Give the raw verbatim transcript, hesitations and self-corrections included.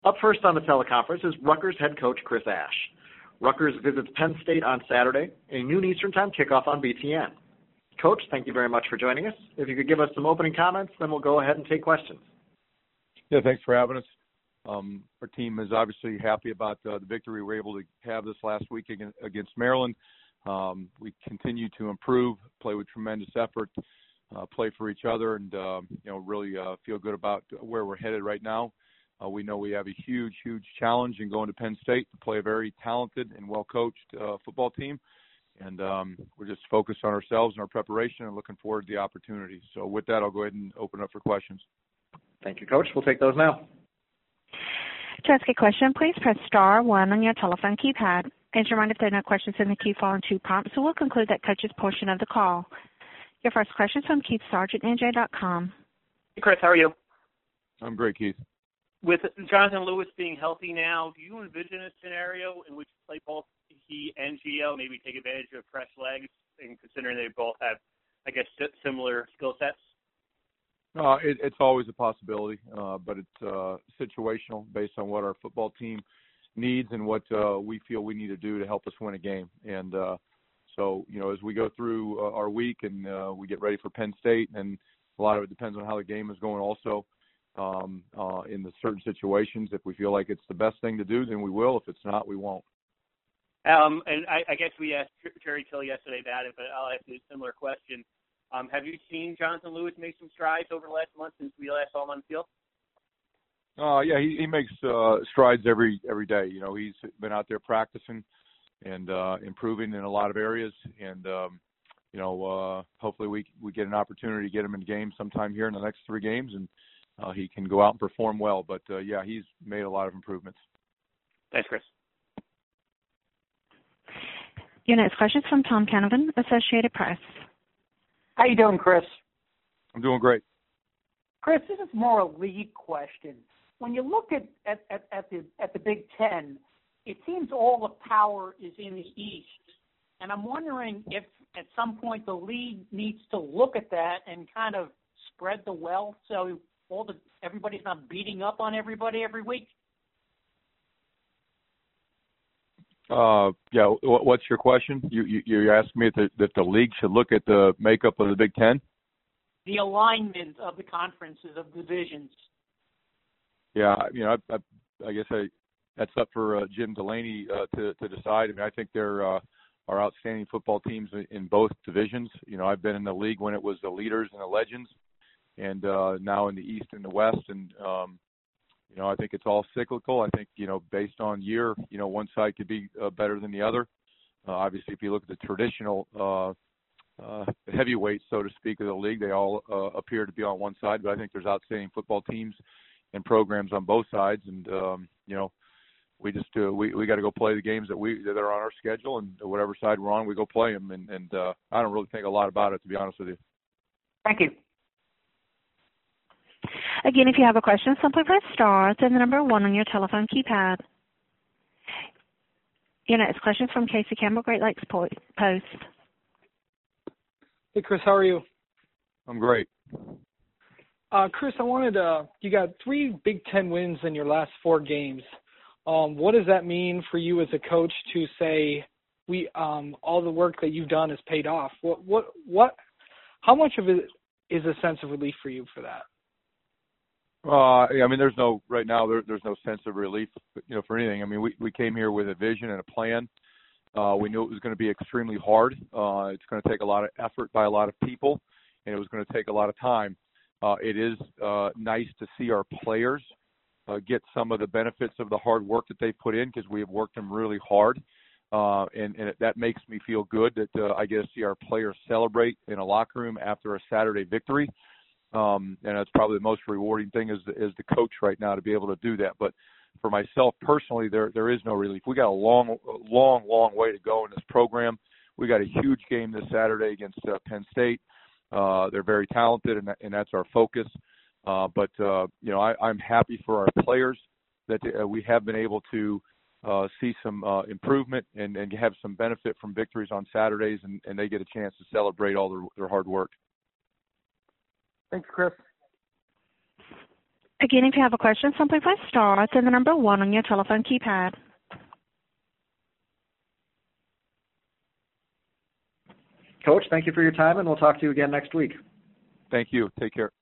Up first on the teleconference is Rutgers head coach Chris Ash. Rutgers visits Penn State on Saturday, a noon Eastern Time kickoff on B T N. Coach, thank you very much for joining us. If you could give us some opening comments, then we'll go ahead and take questions. Yeah, thanks for having us. Um, our team is obviously happy about uh, the victory we were able to have this last week against Maryland. Um, we continue to improve, play with tremendous effort, uh, play for each other, and uh, you know really uh, feel good about where we're headed right now. Uh, we know we have a huge, huge challenge in going to Penn State to play a very talented and well-coached uh, football team. And um, we're just focused on ourselves and our preparation and looking forward to the opportunity. So with that, I'll go ahead and open up for questions. Thank you, Coach. We'll take those now. To ask a question, please press star one on your telephone keypad. As a reminder, if there are no questions in the queue following two prompts, so we'll conclude that coach's portion of the call. Your first question is from Keith Sargent, N J dot com. Hey, Chris, how are you? I'm great, Keith. With Jonathan Lewis being healthy now, do you envision a scenario in which play both he and Gio maybe take advantage of fresh legs, and considering they both have, I guess, similar skill sets? Uh, it, it's always a possibility, uh, but it's uh, situational based on what our football team needs and what uh, we feel we need to do to help us win a game. And uh, so, you know, as we go through uh, our week and uh, we get ready for Penn State, and a lot of it depends on how the game is going also. Um, uh, in the certain situations, if we feel like it's the best thing to do, then we will. If it's not, we won't. Um, and I, I guess we asked Jerry Till yesterday about it, but I'll ask you a similar question. Um, have you seen Jonathan Lewis make some strides over the last month since we last saw him on the field? Uh, yeah, he, he makes uh, strides every every day. You know, he's been out there practicing and uh, improving in a lot of areas. And, um, you know, uh, hopefully we we get an opportunity to get him in games sometime here in the next three games, and Uh, he can go out and perform well. But, uh, yeah, he's made a lot of improvements. Thanks, Chris. Your next question is from Tom Canavan, Associated Press. How you doing, Chris? I'm doing great. Chris, this is more a league question. When you look at, at, at, at the at the Big Ten, it seems all the power is in the East. And I'm wondering if at some point the league needs to look at that and kind of spread the wealth so all the everybody's not beating up on everybody every week? Uh, yeah, what's your question? You, you, you're asking me if the, if the league should look at the makeup of the Big Ten? The alignment of the conferences, of divisions. Yeah, you know, I, I, I guess I, that's up for uh, Jim Delaney uh, to, to decide. I mean, I think there uh, are outstanding football teams in, in both divisions. You know, I've been in the league when it was the leaders and the legends, and uh, now in the East and the West. And, um, you know, I think it's all cyclical. I think, you know, based on year, you know, one side could be uh, better than the other. Uh, obviously, if you look at the traditional uh, uh, heavyweights, so to speak, of the league, they all uh, appear to be on one side. But I think there's outstanding football teams and programs on both sides. And, um, you know, we just uh, we, we got to go play the games that we that are on our schedule, and whatever side we're on, we go play them. And, and uh, I don't really think a lot about it, to be honest with you. Thank you. Again, if you have a question, simply press star, then the number one on your telephone keypad. Your next question is from Casey Campbell, Great Lakes Post. Hey, Chris, how are you? I'm great. Uh, Chris, I wanted to, you got three Big Ten wins in your last four games. Um, what does that mean for you as a coach to say we um, all the work that you've done has paid off? What, what, what, how much of it is a sense of relief for you for that? Uh, I mean, there's no right now. There, there's no sense of relief, you know, for anything. I mean, we, we came here with a vision and a plan. Uh, we knew it was going to be extremely hard. Uh, it's going to take a lot of effort by a lot of people, and it was going to take a lot of time. Uh, it is uh, nice to see our players uh, get some of the benefits of the hard work that they put in, because we have worked them really hard, uh, and, and it, that makes me feel good that uh, I get to see our players celebrate in a locker room after a Saturday victory. Um, and that's probably the most rewarding thing as the, as the coach right now, to be able to do that. But for myself personally, there there is no relief. We got a long, long, long way to go in this program. We got a huge game this Saturday against uh, Penn State. Uh, they're very talented, and, that, and that's our focus. Uh, but uh, you know, I, I'm happy for our players that uh, we have been able to uh, see some uh, improvement and, and have some benefit from victories on Saturdays, and, and they get a chance to celebrate all their, their hard work. Thanks, Chris. Again, if you have a question, simply press star, then the number one on your telephone keypad. Coach, thank you for your time, and we'll talk to you again next week. Thank you. Take care.